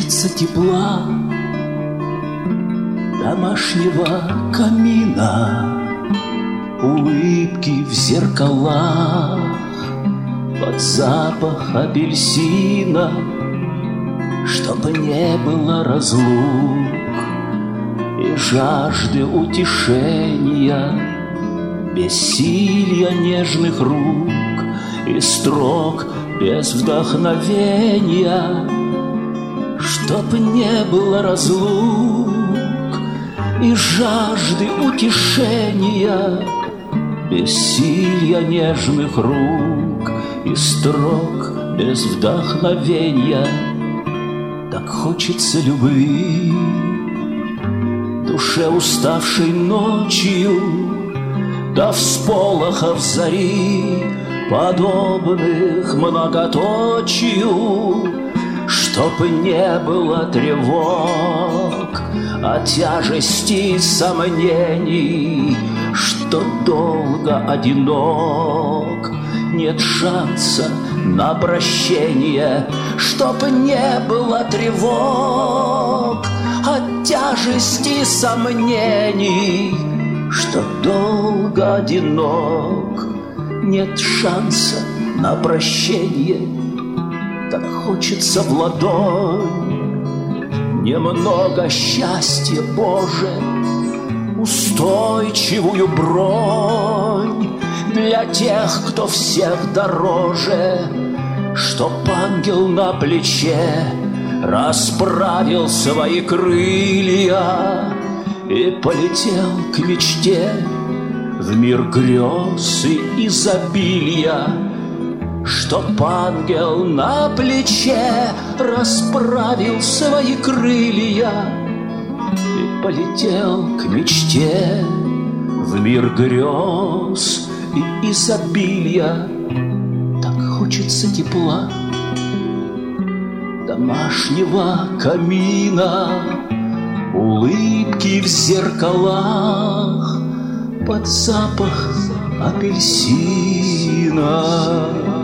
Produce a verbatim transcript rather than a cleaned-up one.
хочется тепла, домашнего камина, улыбки в зеркалах, под запах апельсина, чтобы не было разлук и жажды утешения, бессилья нежных рук и строк без вдохновения, чтоб не было разлук и жажды утешения, бессилья нежных рук и строк без вдохновения. Так хочется любви душе, уставшей ночью, до всполохов зари, подобных многоточию, чтоб не было тревог от тяжести сомнений, что долго одинок, нет шанса на прощение, чтоб не было тревог от тяжести сомнений, что долго одинок, нет шанса на прощение. Так хочется в ладонь немного счастья, Боже, устойчивую бронь для тех, кто всех дороже, чтоб ангел на плече расправил свои крылья и полетел к мечте в мир грез и изобилия, чтоб ангел на плече расправил свои крылья и полетел к мечте в мир грез и изобилия. Так хочется тепла, домашнего камина, улыбки в зеркалах, под запах апельсина.